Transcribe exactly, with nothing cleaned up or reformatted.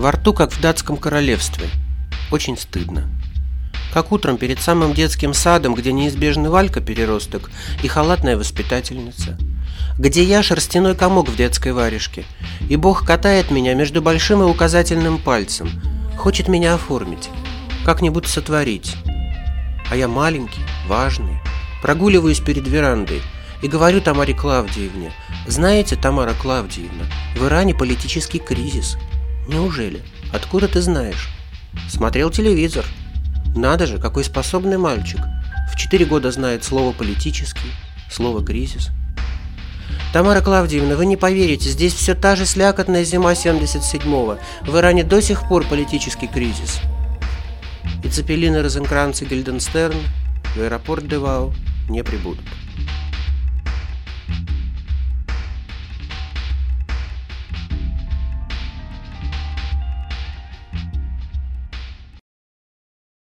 Во рту, как в датском королевстве. Очень стыдно. Как утром перед самым детским садом, где неизбежный Валька-переросток и халатная воспитательница. Где я шерстяной комок в детской варежке, и Бог катает меня между большим и указательным пальцем, хочет меня оформить, как-нибудь сотворить. А я маленький, важный, прогуливаюсь перед верандой и говорю Тамаре Клавдиевне: «Знаете, Тамара Клавдиевна, в Иране политический кризис». «Неужели? Откуда ты знаешь?» «Смотрел телевизор». «Надо же, какой способный мальчик. В четыре года знает слово «политический», слово «кризис». «Тамара Клавдиевна, вы не поверите, здесь все та же слякотная зима семьдесят седьмого. В Иране до сих пор политический кризис». И Цепелин и Розенкранц и Гильденстерн в аэропорт Девау не прибудут.